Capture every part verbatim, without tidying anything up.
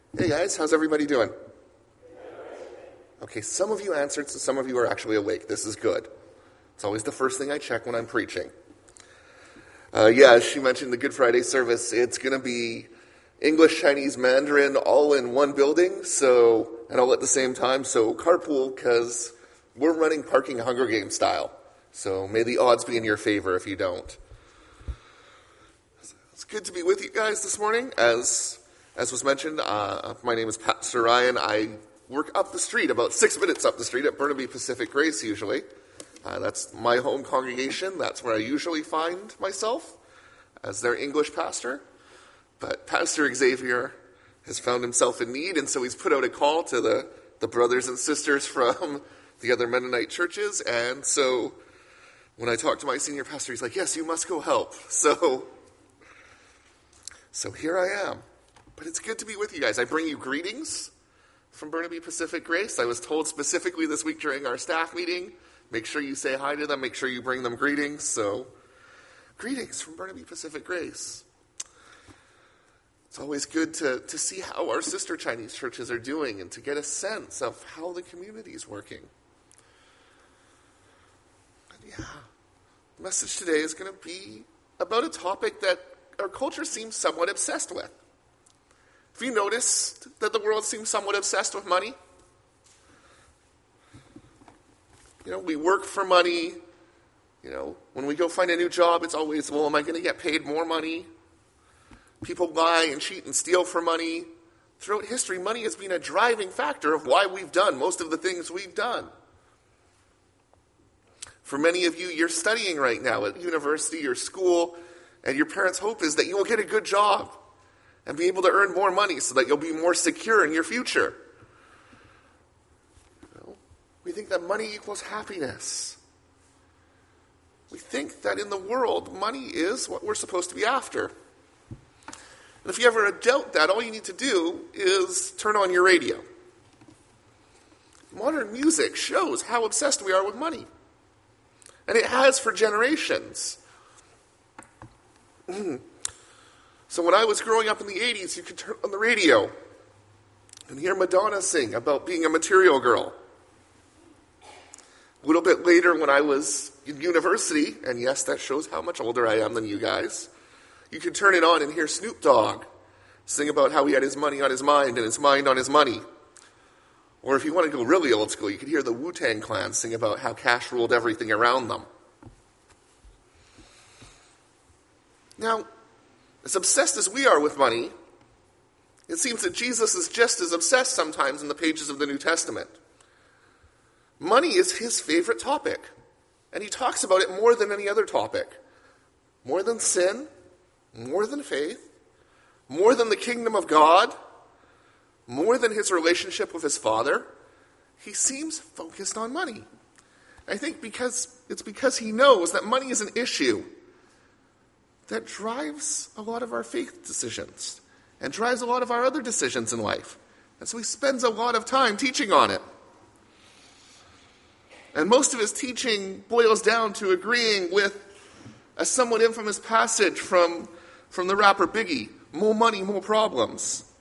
Hey guys, how's everybody doing? Okay, some of you answered, so some of you are actually awake. This is good. It's always the first thing I check when I'm preaching. Uh, yeah, as she mentioned, the Good Friday service, it's going to be English, Chinese, Mandarin all in one building, so, and all at the same time, so carpool, because we're running parking Hunger Games style. So may the odds be in your favor if you don't. It's good to be with you guys this morning. As as was mentioned, uh, my name is Pastor Ryan. I work up the street, about six minutes up the street at Burnaby Pacific Grace usually. Uh, that's my home congregation. That's where I usually find myself as their English pastor. But Pastor Xavier has found himself in need, and so he's put out a call to the, the brothers and sisters from the other Mennonite churches. And so when I talked to my senior pastor, he's like, yes, you must go help. So, so here I am. But it's good to be with you guys. I bring you greetings from Burnaby Pacific Grace. I was told specifically this week during our staff meeting, make sure you say hi to them, make sure you bring them greetings. So, greetings from Burnaby Pacific Grace. It's always good to, to see how our sister Chinese churches are doing and to get a sense of how the community is working. And yeah, the message today is going to be about a topic that our culture seems somewhat obsessed with. Have you noticed that the world seems somewhat obsessed with money? You know, we work for money. You know, when we go find a new job, it's always, well, am I going to get paid more money? People lie and cheat and steal for money. Throughout history, money has been a driving factor of why we've done most of the things we've done. For many of you, you're studying right now at university or school, and your parents' hope is that you will get a good job and be able to earn more money so that you'll be more secure in your future. You know, we think that money equals happiness. We think that in the world, money is what we're supposed to be after. And if you ever doubt that, all you need to do is turn on your radio. Modern music shows how obsessed we are with money. And it has for generations. Mm. So when I was growing up in the eighties, you could turn on the radio and hear Madonna sing about being a material girl. A little bit later when I was in university, and yes, that shows how much older I am than you guys, you could turn it on and hear Snoop Dogg sing about how he had his money on his mind and his mind on his money. Or if you want to go really old school, you could hear the Wu-Tang Clan sing about how cash ruled everything around them. Now, as obsessed as we are with money, it seems that Jesus is just as obsessed sometimes in the pages of the New Testament. Money is his favorite topic, and he talks about it more than any other topic. More than sin, more than faith, more than the kingdom of God, more than his relationship with his Father. He seems focused on money. I think because it's because he knows that money is an issue that drives a lot of our faith decisions and drives a lot of our other decisions in life. And so he spends a lot of time teaching on it. And most of his teaching boils down to agreeing with a somewhat infamous passage from, from the rapper Biggie, more money, more problems.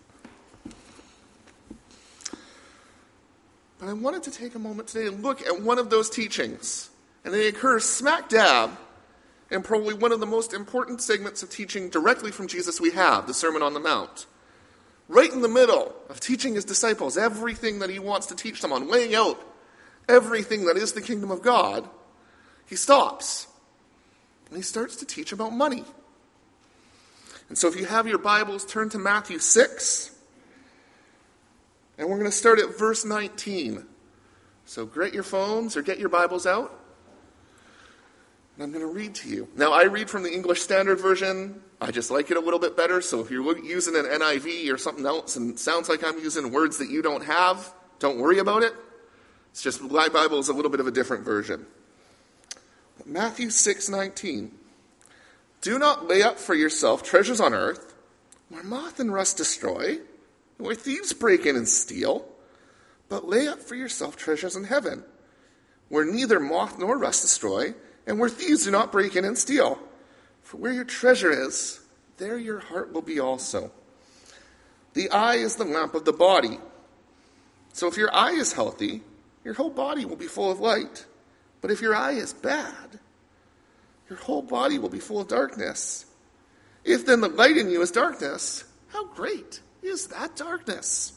But I wanted to take a moment today and look at one of those teachings. And it occurs smack dab in probably one of the most important segments of teaching directly from Jesus we have, the Sermon on the Mount. Right in the middle of teaching his disciples everything that he wants to teach them on, laying out everything that is the kingdom of God, he stops. And he starts to teach about money. And so if you have your Bibles, turn to Matthew six. And we're going to start at verse nineteen. So get your phones or get your Bibles out. And I'm going to read to you. Now, I read from the English Standard Version. I just like it a little bit better. So if you're using an N I V or something else and it sounds like I'm using words that you don't have, don't worry about it. It's just my Bible is a little bit of a different version. Matthew six nineteen. Do not lay up for yourself treasures on earth, where moth and rust destroy, and where thieves break in and steal, but lay up for yourself treasures in heaven, where neither moth nor rust destroy, and where thieves do not break in and steal. For where your treasure is, there your heart will be also. The eye is the lamp of the body. So if your eye is healthy, your whole body will be full of light. But if your eye is bad, your whole body will be full of darkness. If then the light in you is darkness, how great is that darkness?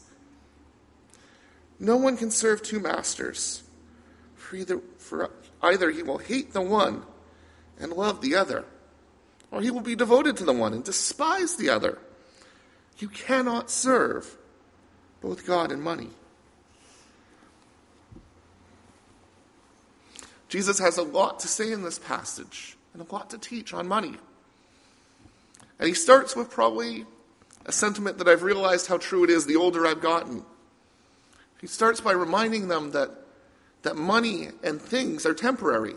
No one can serve two masters, for either, for either he will hate the one and love the other, or he will be devoted to the one and despise the other. You cannot serve both God and money. Jesus has a lot to say in this passage and a lot to teach on money. And he starts with probably a sentiment that I've realized how true it is the older I've gotten. He starts by reminding them that, that money and things are temporary.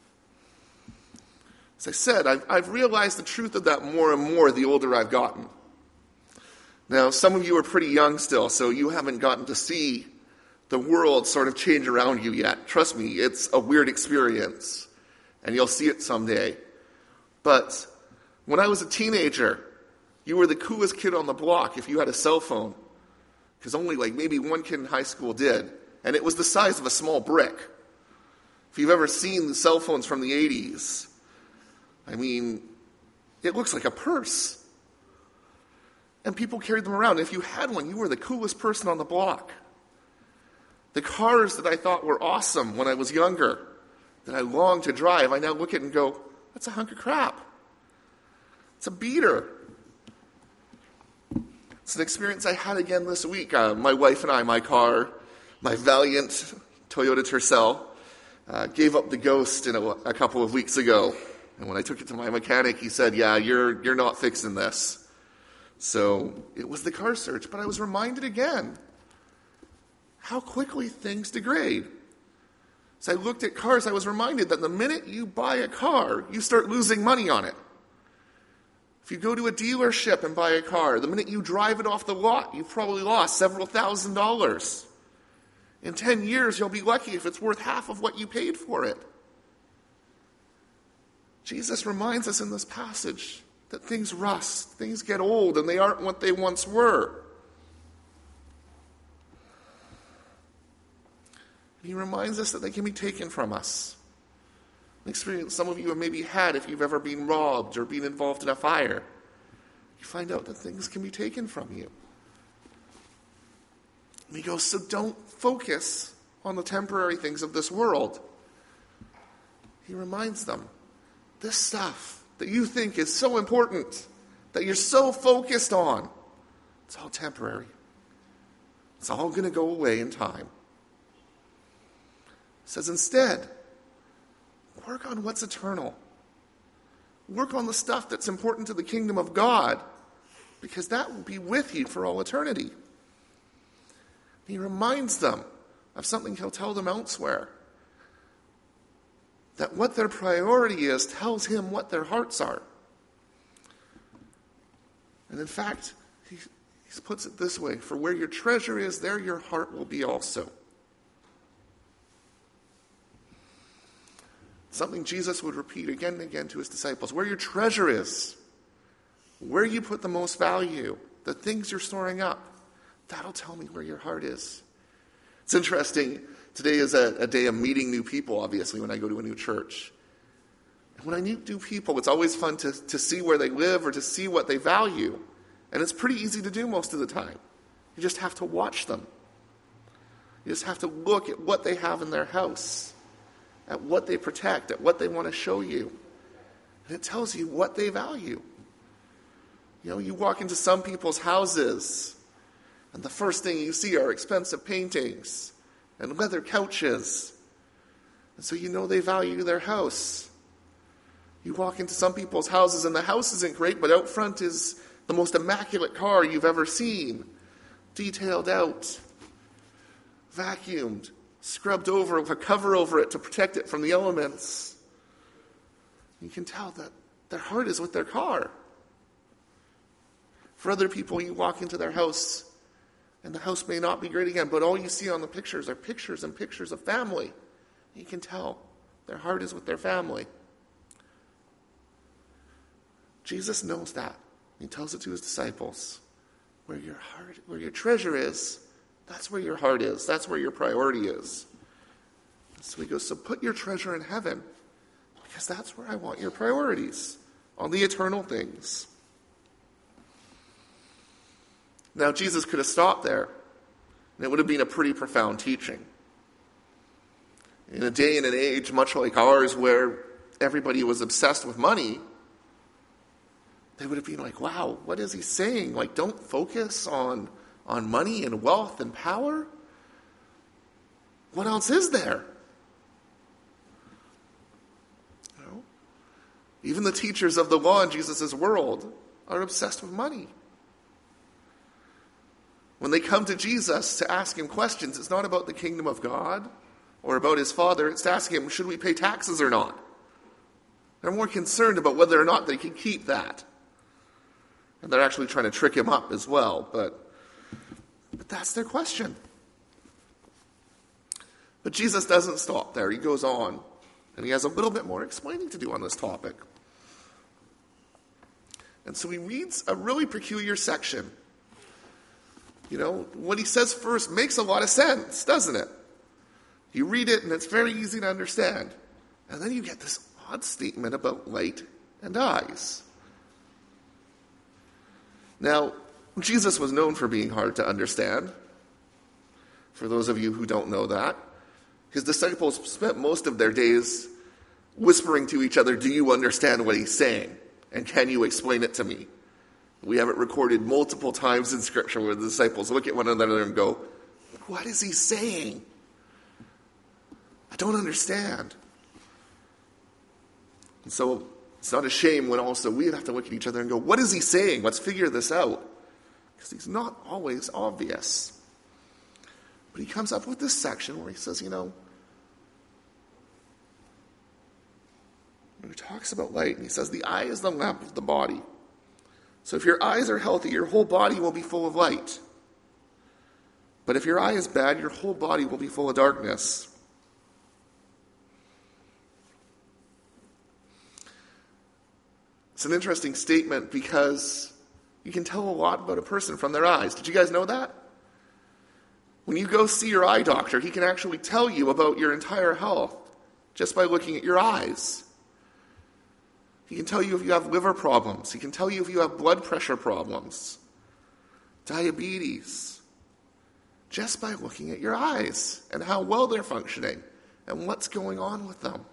As I said, I've, I've realized the truth of that more and more the older I've gotten. Now, some of you are pretty young still, so you haven't gotten to see the world sort of change around you yet. Trust me, it's a weird experience, and you'll see it someday. But when I was a teenager, you were the coolest kid on the block if you had a cell phone, because only like maybe one kid in high school did, and it was the size of a small brick. If you've ever seen the cell phones from the eighties, I mean, it looks like a purse. And people carried them around. If you had one, you were the coolest person on the block. The cars that I thought were awesome when I was younger, that I longed to drive, I now look at and go, that's a hunk of crap. It's a beater. It's an experience I had again this week. Uh, my wife and I, my car, my valiant Toyota Tercel, uh, gave up the Ghost in a, a couple of weeks ago. And when I took it to my mechanic, he said, yeah, you're you're not fixing this. So it was the car search, but I was reminded again how quickly things degrade. As I looked at cars, I was reminded that the minute you buy a car, you start losing money on it. If you go to a dealership and buy a car, the minute you drive it off the lot, you've probably lost several thousand dollars. In ten years, you'll be lucky if it's worth half of what you paid for it. Jesus reminds us in this passage that things rust, things get old, and they aren't what they once were. He reminds us that they can be taken from us. An experience some of you have maybe had if you've ever been robbed or been involved in a fire. You find out that things can be taken from you. And he goes, so don't focus on the temporary things of this world. He reminds them, this stuff that you think is so important, that you're so focused on, it's all temporary. It's all going to go away in time. He says instead, work on what's eternal. Work on the stuff that's important to the kingdom of God, because that will be with you for all eternity. He reminds them of something he'll tell them elsewhere. That what their priority is tells him what their hearts are. And in fact, he, he puts it this way, for where your treasure is, there your heart will be also. Something Jesus would repeat again and again to his disciples. Where your treasure is, where you put the most value, the things you're storing up, that'll tell me where your heart is. It's interesting. Today is a, a day of meeting new people, obviously, when I go to a new church. And when I meet new people, it's always fun to, to see where they live or to see what they value. And it's pretty easy to do most of the time. You just have to watch them. You just have to look at what they have in their house, at what they protect, at what they want to show you. And it tells you what they value. You know, you walk into some people's houses, and the first thing you see are expensive paintings and leather couches. And so you know they value their house. You walk into some people's houses and the house isn't great, but out front is the most immaculate car you've ever seen. Detailed out, vacuumed, scrubbed over with a cover over it to protect it from the elements. You can tell that their heart is with their car. For other people, you walk into their house and the house may not be great again, but all you see on the pictures are pictures and pictures of family. You can tell their heart is with their family. Jesus knows that. He tells it to his disciples. where your heart, where your treasure is, that's where your heart is. That's where your priority is. So he goes, so put your treasure in heaven, because that's where I want your priorities, on the eternal things. Now, Jesus could have stopped there, and it would have been a pretty profound teaching. In a day and an age much like ours where everybody was obsessed with money, they would have been like, wow, what is he saying? Like, don't focus on, on money and wealth and power? What else is there? You know? Even the teachers of the law in Jesus' world are obsessed with money. When they come to Jesus to ask him questions, it's not about the kingdom of God or about his Father. It's to ask him, should we pay taxes or not? They're more concerned about whether or not they can keep that. And they're actually trying to trick him up as well. But, but that's their question. But Jesus doesn't stop there. He goes on. And he has a little bit more explaining to do on this topic. And so he reads a really peculiar section. You know, what he says first makes a lot of sense, doesn't it? You read it and it's very easy to understand. And then you get this odd statement about light and eyes. Now, Jesus was known for being hard to understand. For those of you who don't know that, his disciples spent most of their days whispering to each other, do you understand what he's saying? And can you explain it to me? We have it recorded multiple times in Scripture where the disciples look at one another and go, what is he saying? I don't understand. And so it's not a shame when also we have to look at each other and go, what is he saying? Let's figure this out. Because he's not always obvious. But he comes up with this section where he says, you know, when he talks about light, and he says, the eye is the lamp of the body. So if your eyes are healthy, your whole body will be full of light. But if your eye is bad, your whole body will be full of darkness. It's an interesting statement because you can tell a lot about a person from their eyes. Did you guys know that? When you go see your eye doctor, he can actually tell you about your entire health just by looking at your eyes. He can tell you if you have liver problems. He can tell you if you have blood pressure problems, diabetes, just by looking at your eyes and how well they're functioning and what's going on with them.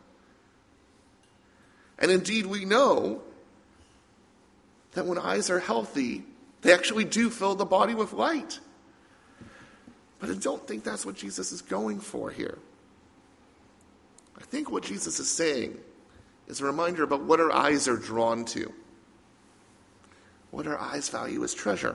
And indeed, we know that when eyes are healthy, they actually do fill the body with light. But I don't think that's what Jesus is going for here. I think what Jesus is saying is a reminder about what our eyes are drawn to. What our eyes value as treasure.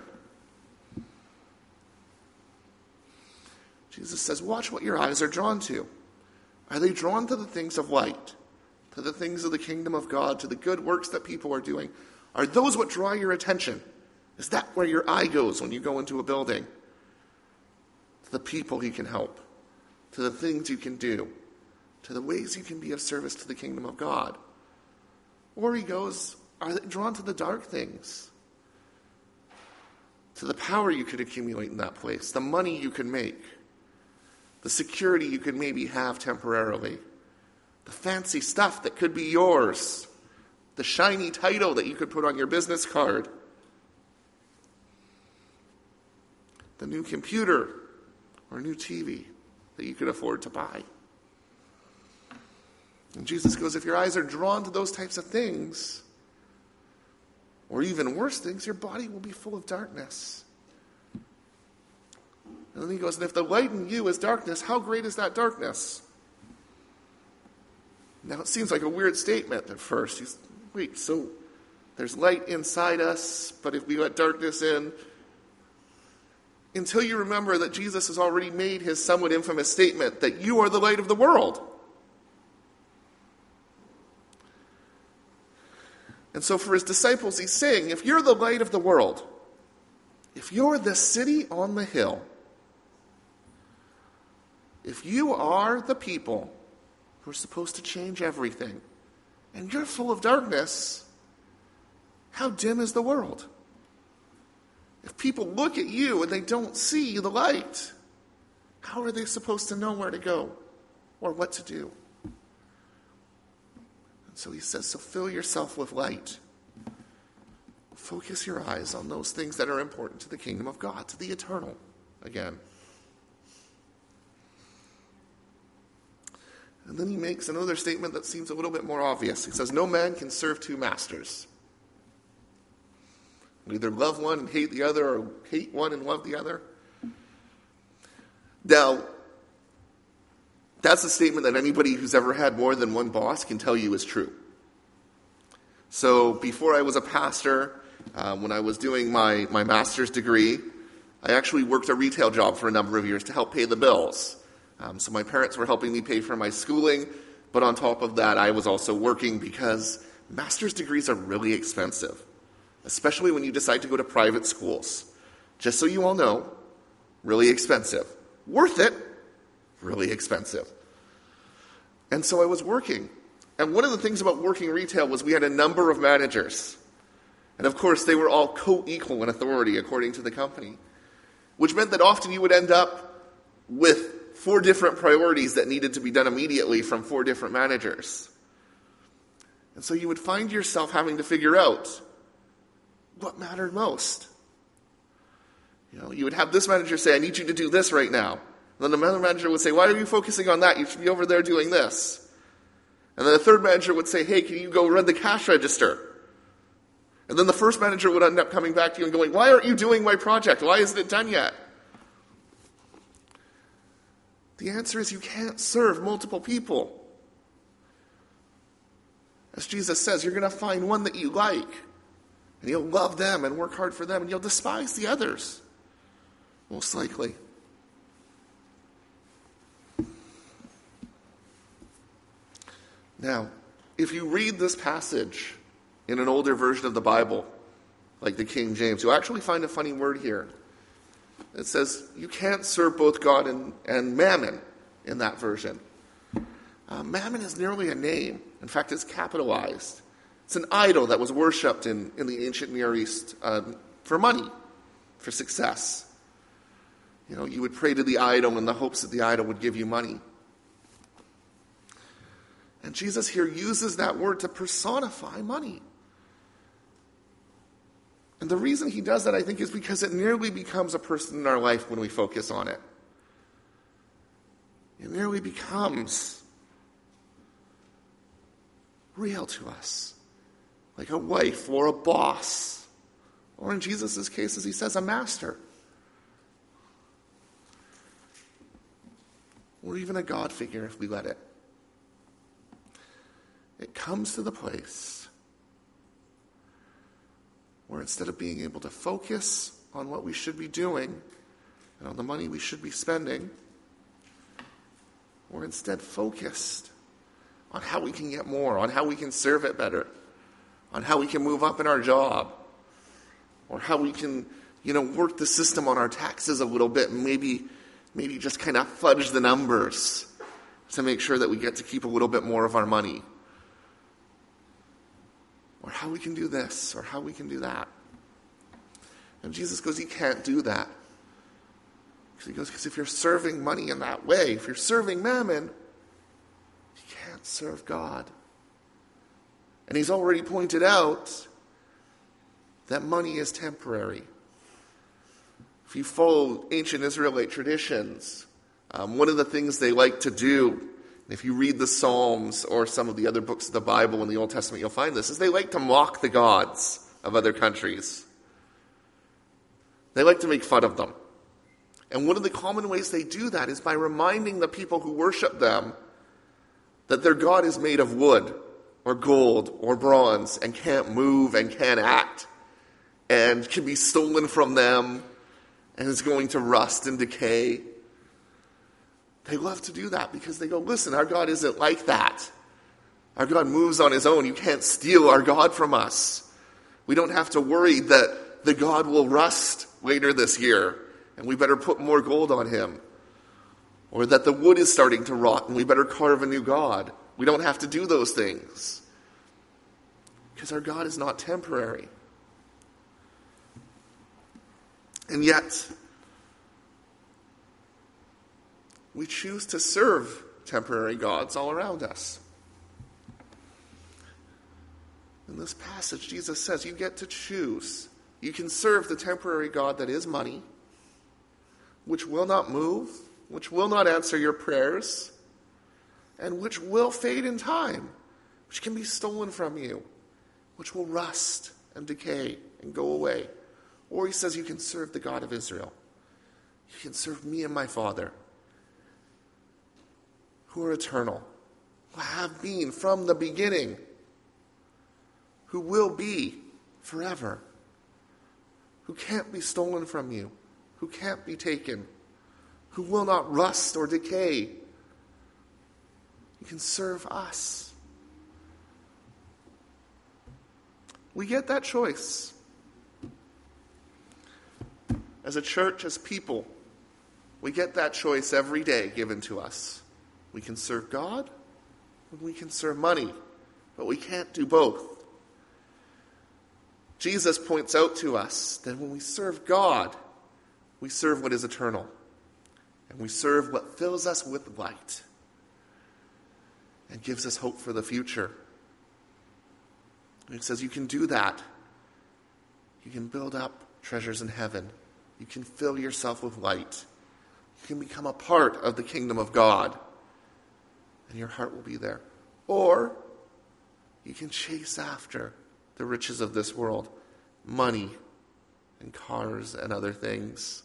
Jesus says, watch what your eyes are drawn to. Are they drawn to the things of light? To the things of the kingdom of God? To the good works that people are doing? Are those what draw your attention? Is that where your eye goes when you go into a building? To the people he can help. To the things you can do. To the ways you can be of service to the kingdom of God. Or he goes, are they drawn to the dark things? To the power you could accumulate in that place. The money you can make. The security you could maybe have temporarily. The fancy stuff that could be yours. The shiny title that you could put on your business card. The new computer or new T V that you could afford to buy. And Jesus goes, if your eyes are drawn to those types of things, or even worse things, your body will be full of darkness. And then he goes, and if the light in you is darkness, how great is that darkness? Now it seems like a weird statement at first. He's, wait, so there's light inside us, but if we let darkness in, until you remember that Jesus has already made his somewhat infamous statement that you are the light of the world. And so for his disciples, he's saying, if you're the light of the world, if you're the city on the hill, if you are the people who are supposed to change everything, and you're full of darkness, how dim is the world? If people look at you and they don't see the light, how are they supposed to know where to go or what to do? And so he says, so fill yourself with light. Focus your eyes on those things that are important to the kingdom of God, to the eternal again. And then he makes another statement that seems a little bit more obvious. He says, no man can serve two masters. Either love one and hate the other, or hate one and love the other. Now, that's a statement that anybody who's ever had more than one boss can tell you is true. So before I was a pastor, uh, when I was doing my, my master's degree, I actually worked a retail job for a number of years to help pay the bills. Um, so my parents were helping me pay for my schooling, but on top of that, I was also working because master's degrees are really expensive, especially when you decide to go to private schools. Just so you all know, really expensive. Worth it, really expensive. And so I was working. And one of the things about working retail was we had a number of managers. And of course, they were all co-equal in authority according to the company, which meant that often you would end up with four different priorities that needed to be done immediately from four different managers. And so you would find yourself having to figure out what mattered most. You know, you would have this manager say, I need you to do this right now. And then another manager would say, why are you focusing on that? You should be over there doing this. And then the third manager would say, hey, can you go run the cash register? And then the first manager would end up coming back to you and going, why aren't you doing my project? Why isn't it done yet? The answer is you can't serve multiple people. As Jesus says, you're going to find one that you like, and you'll love them and work hard for them, and you'll despise the others, most likely. Now, if you read this passage in an older version of the Bible, like the King James, you'll actually find a funny word here. It says, you can't serve both God and, and mammon in that version. Uh, mammon is nearly a name. In fact, it's capitalized. It's an idol that was worshipped in, in the ancient Near East uh, for money, for success. You know, you would pray to the idol in the hopes that the idol would give you money. And Jesus here uses that word to personify money. And the reason he does that, I think, is because it nearly becomes a person in our life when we focus on it. It nearly becomes real to us, like a wife or a boss, or in Jesus' case, as he says, a master, or even a God figure if we let it. It comes to the place where instead of being able to focus on what we should be doing and on the money we should be spending, we're instead focused on how we can get more, on how we can serve it better, on how we can move up in our job, or how we can, you know, work the system on our taxes a little bit and maybe, maybe just kind of fudge the numbers to make sure that we get to keep a little bit more of our money. Or how we can do this, or how we can do that. And Jesus goes, you can't do that. He goes, because if you're serving money in that way, if you're serving mammon, you can't serve God. And he's already pointed out that money is temporary. If you follow ancient Israelite traditions, um, one of the things they like to do, if you read the Psalms or some of the other books of the Bible in the Old Testament, you'll find this, is they like to mock the gods of other countries. They like to make fun of them. And one of the common ways they do that is by reminding the people who worship them that their God is made of wood or gold or bronze and can't move and can't act and can be stolen from them and is going to rust and decay. They love to do that because they go, listen, our God isn't like that. Our God moves on his own. You can't steal our God from us. We don't have to worry that the God will rust later this year and we better put more gold on him. Or that the wood is starting to rot and we better carve a new God. We don't have to do those things. Because our God is not temporary. And yet, we choose to serve temporary gods all around us. In this passage, Jesus says you get to choose. You can serve the temporary god that is money, which will not move, which will not answer your prayers, and which will fade in time, which can be stolen from you, which will rust and decay and go away. Or he says you can serve the God of Israel. You can serve me and my Father, who are eternal, who have been from the beginning, who will be forever, who can't be stolen from you, who can't be taken, who will not rust or decay. You can serve us. We get that choice. As a church, as people, we get that choice every day given to us. We can serve God, and we can serve money, but we can't do both. Jesus points out to us that when we serve God, we serve what is eternal, and we serve what fills us with light and gives us hope for the future. And he says you can do that. You can build up treasures in heaven. You can fill yourself with light. You can become a part of the kingdom of God, and your heart will be there. Or you can chase after the riches of this world, money and cars and other things.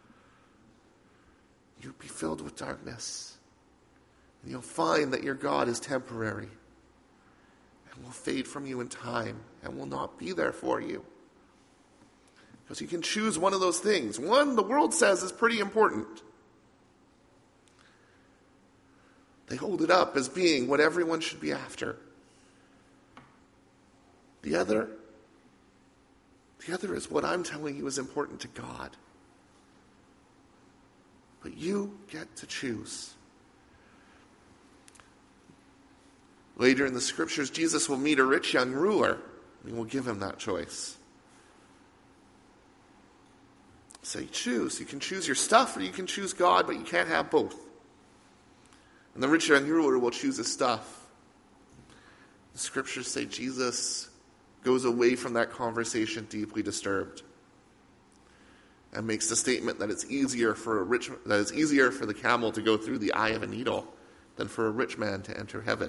You'll be filled with darkness, and you'll find that your God is temporary and will fade from you in time and will not be there for you. Because you can choose one of those things. One, the world says, is pretty important. They hold it up as being what everyone should be after. The other, the other is what I'm telling you is important to God. But you get to choose. Later in the scriptures, Jesus will meet a rich young ruler, and he will give him that choice. So you choose. You can choose your stuff or you can choose God, but you can't have both. And the rich young ruler will choose his stuff. The scriptures say Jesus goes away from that conversation deeply disturbed and makes the statement that it's easier for a rich that it's easier for the camel to go through the eye of a needle than for a rich man to enter heaven.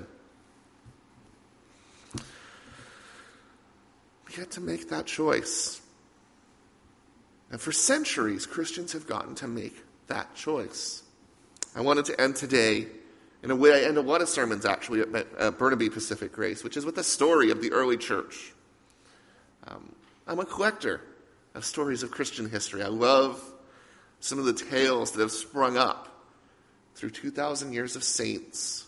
We get to make that choice. And for centuries, Christians have gotten to make that choice. I wanted to end today in a way I end a lot of sermons actually at, at Burnaby Pacific Grace, which is with the story of the early church. Um, I'm a collector of stories of Christian history. I love some of the tales that have sprung up through two thousand years of saints.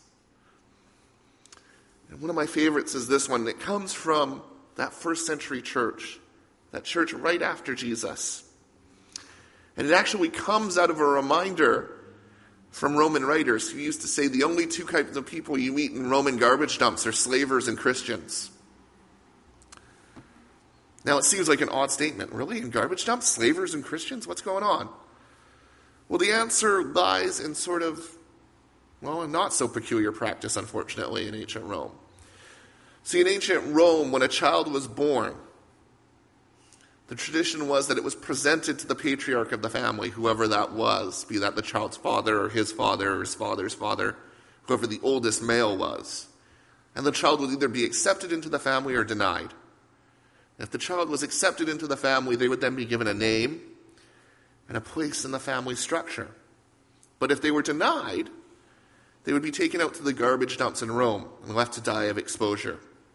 And one of my favorites is this one. It comes from that first century church, that church right after Jesus. And it actually comes out of a reminder from Roman writers who used to say the only two kinds of people you meet in Roman garbage dumps are slavers and Christians. Now it seems like an odd statement. Really? In garbage dumps? Slavers and Christians? What's going on? Well, the answer lies in sort of, well, a not so peculiar practice, unfortunately, in ancient Rome. See, in ancient Rome, when a child was born, the tradition was that it was presented to the patriarch of the family, whoever that was, be that the child's father or his father or his father's father, whoever the oldest male was. And the child would either be accepted into the family or denied. If the child was accepted into the family, they would then be given a name and a place in the family structure. But if they were denied, they would be taken out to the garbage dumps in Rome and left to die of exposure.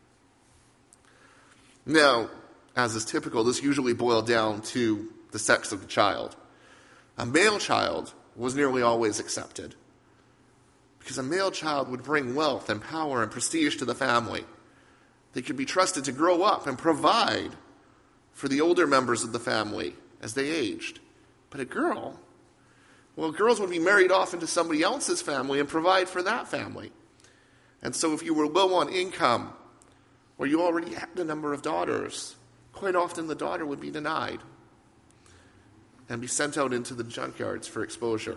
Now, as is typical, this usually boiled down to the sex of the child. A male child was nearly always accepted, because a male child would bring wealth and power and prestige to the family. They could be trusted to grow up and provide for the older members of the family as they aged. But a girl, well, girls would be married off into somebody else's family and provide for that family. And so if you were low on income, or you already had a number of daughters, quite often the daughter would be denied. and be sent out into the junkyards for exposure.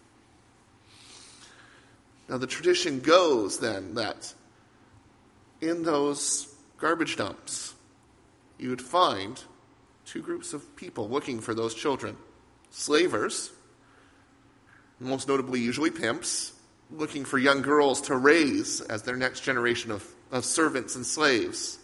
Now, the tradition goes then that in those garbage dumps, you would find two groups of people looking for those children. Slavers, most notably usually pimps, looking for young girls to raise as their next generation of, of servants and slaves.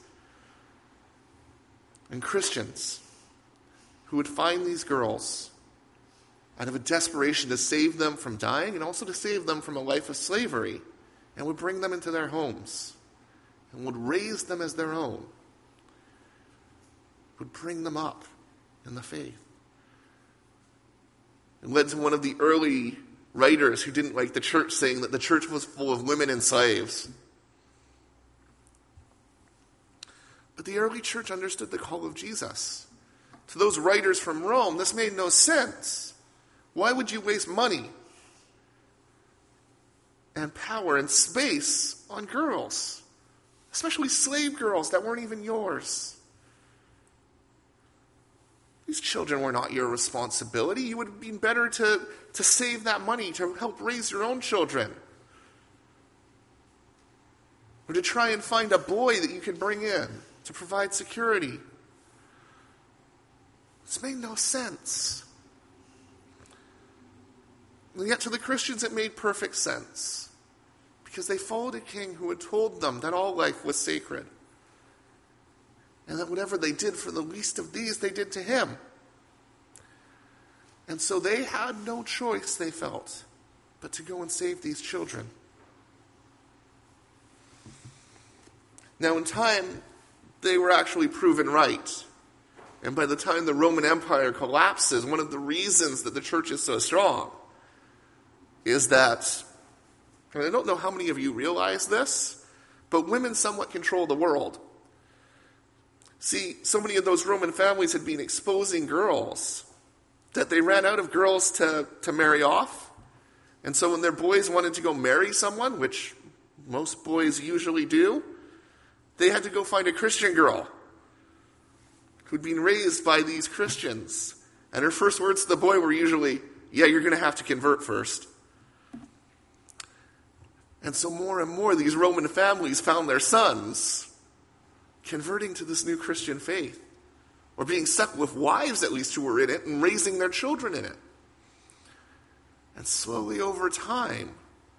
And Christians who would find these girls out of a desperation to save them from dying and also to save them from a life of slavery, and would bring them into their homes and would raise them as their own, would bring them up in the faith. It led to one of the early writers who didn't like the church saying that the church was full of women and slaves. But the early church understood the call of Jesus. To those writers from Rome, this made no sense. Why would you waste money and power and space on girls, especially slave girls that weren't even yours? These children were not your responsibility. You would have been better to, to save that money to help raise your own children. Or to try and find a boy that you could bring in to provide security. This made no sense. And yet to the Christians it made perfect sense, because they followed a king who had told them that all life was sacred, and that whatever they did for the least of these, they did to him. And so they had no choice, they felt, but to go and save these children. Now in time, they were actually proven right. And by the time the Roman Empire collapses, one of the reasons that the church is so strong is that, and I don't know how many of you realize this, but women somewhat control the world. See, so many of those Roman families had been exposing girls that they ran out of girls to, to marry off. And so when their boys wanted to go marry someone, which most boys usually do, they had to go find a Christian girl who'd been raised by these Christians. And her first words to the boy were usually, yeah, you're going to have to convert first. And so more and more these Roman families found their sons converting to this new Christian faith, or being stuck with wives at least who were in it and raising their children in it. And slowly over time,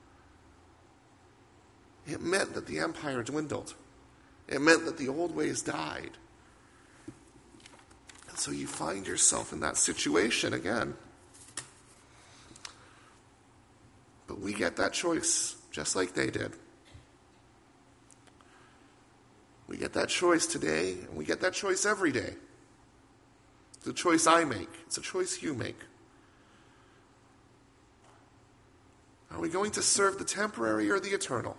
it meant that the empire dwindled. It meant that the old ways died. And so you find yourself in that situation again. But we get that choice just like they did. We get that choice today, and we get that choice every day. It's a choice I make. It's a choice you make. Are we going to serve the temporary or the eternal?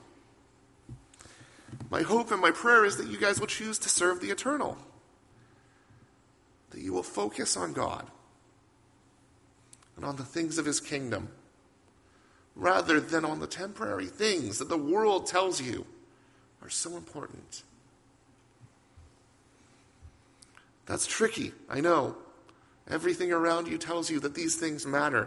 My hope and my prayer is that you guys will choose to serve the eternal. That you will focus on God and on the things of his kingdom, rather than on the temporary things that the world tells you are so important. That's tricky, I know. Everything around you tells you that these things matter.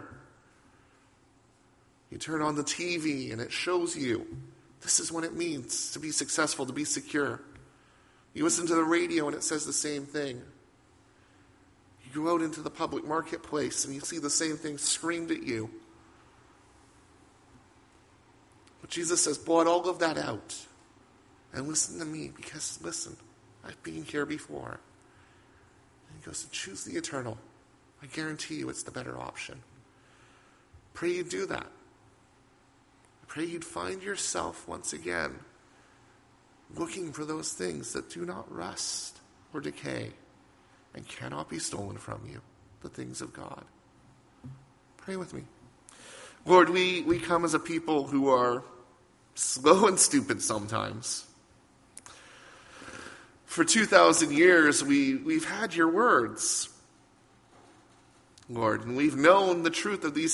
You turn on the T V and it shows you this is what it means to be successful, to be secure. You listen to the radio and it says the same thing. You go out into the public marketplace and you see the same thing screamed at you. But Jesus says, blot all of that out and listen to me, because listen, I've been here before. And he goes, choose the eternal. I guarantee you it's the better option. Pray you do that. I pray you'd find yourself once again looking for those things that do not rust or decay and cannot be stolen from you, the things of God. Pray with me. Lord, we, we come as a people who are slow and stupid sometimes. For two thousand years, we, we've had your words, Lord, and we've known the truth of these